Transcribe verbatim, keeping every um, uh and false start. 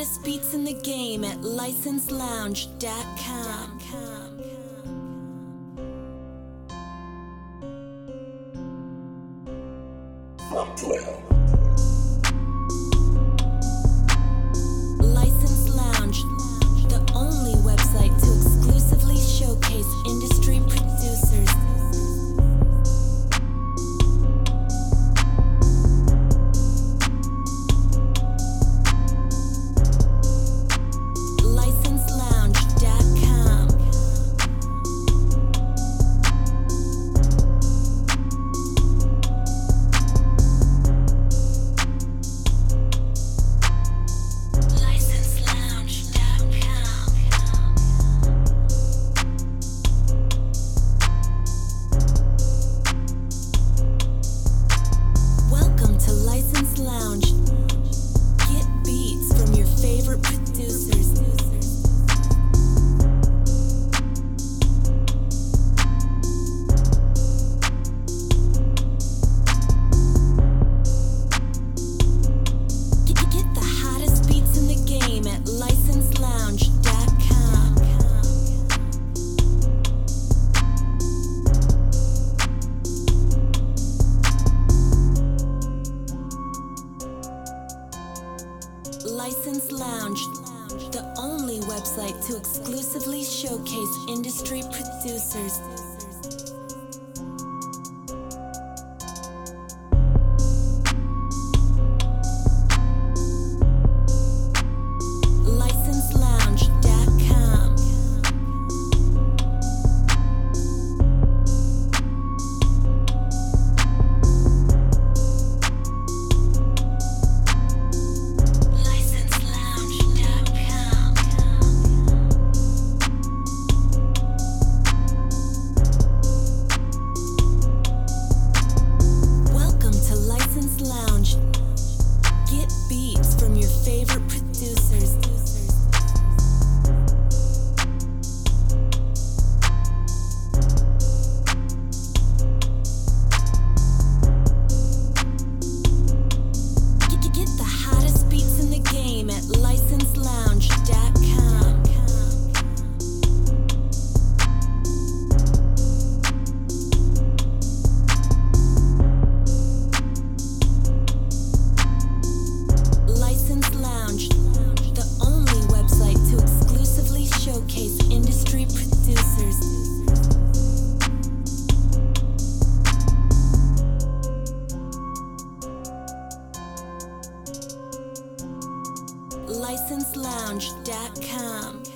hottest beats in the game at license lounge dot com. License Lounge, the only website to exclusively showcase industry producers. license lounge dot com. Welcome to License Lounge. Get beats from your favorite producers. Get, get the hottest beats in the game at license lounge dot com. License Lounge, the only website to exclusively showcase industry producers. license lounge dot com. Welcome to License Lounge. Get beats from your favorite producers. Get, get, get the hottest beats in the game at license lounge dot com. License Lounge, the only website to exclusively showcase industry producers. license lounge dot com.